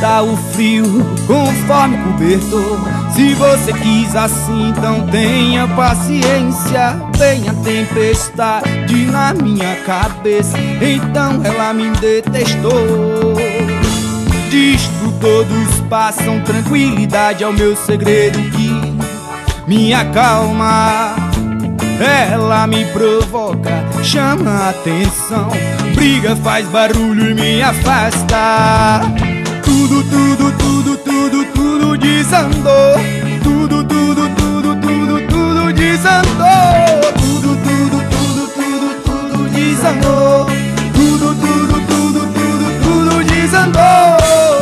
dá o frio conforme cobertor. Se você quis assim, então tenha paciência. Vem a tempestade na minha cabeça, então ela me detestou. Disto todos passam, tranquilidade é o meu segredo que me acalma. Ela me provoca, chama a atenção, briga, faz barulho e me afasta. Tudo, tudo, tudo, tudo, tudo desandou. Tudo, tudo, tudo, tudo, tudo desandou. Tudo, tudo, tudo, tudo, tudo desandou. Tudo, tudo, tudo, tudo, tudo desandou.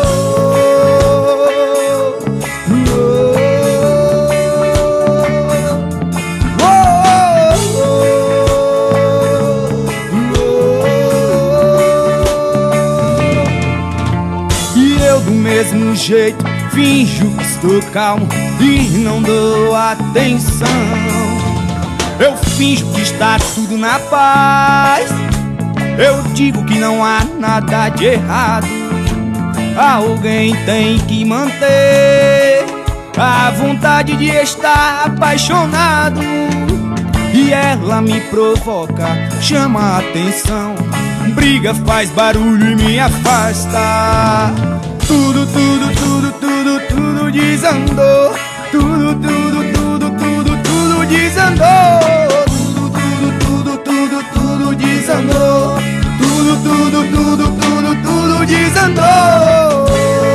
Do mesmo jeito, finjo que estou calmo e não dou atenção. Eu finjo que está tudo na paz. Eu digo que não há nada de errado. Alguém tem que manter a vontade de estar apaixonado. E ela me provoca, chama a atenção, briga, faz barulho e me afasta. Tudo, tudo, tudo, tudo, tudo desandou. Tudo, tudo, tudo, tudo, tudo desandou. Tudo, tudo, tudo, tudo, tudo desandou. Tudo, tudo, tudo, tudo, tudo desandou.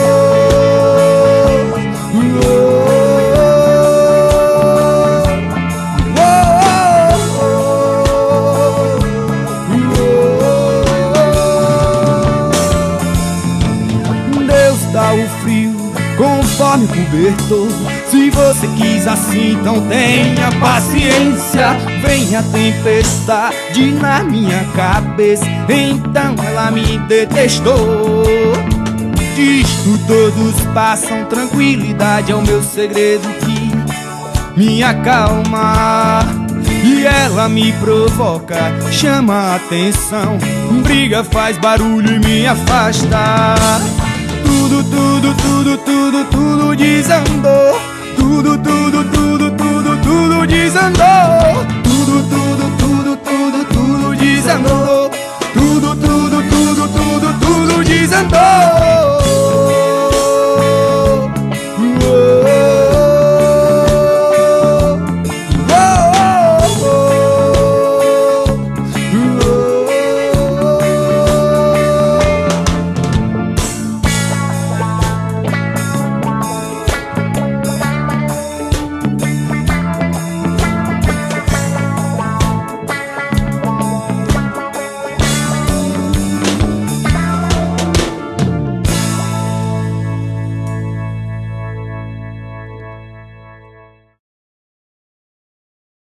Dá o frio conforme cobertor. Se você quis assim, então tenha paciência. Vem a tempestade na minha cabeça, então ela me detestou. Disto todos passam, tranquilidade é o meu segredo que me acalma. E ela me provoca, chama a atenção, briga, faz barulho e me afasta. Tudo, tudo, tudo, tudo, tudo desandou. Tudo, tudo, tudo, tudo, tudo desandou. Tudo, tudo, tudo, tudo, tudo desandou. Tudo, tudo, tudo, tudo, tudo desandou.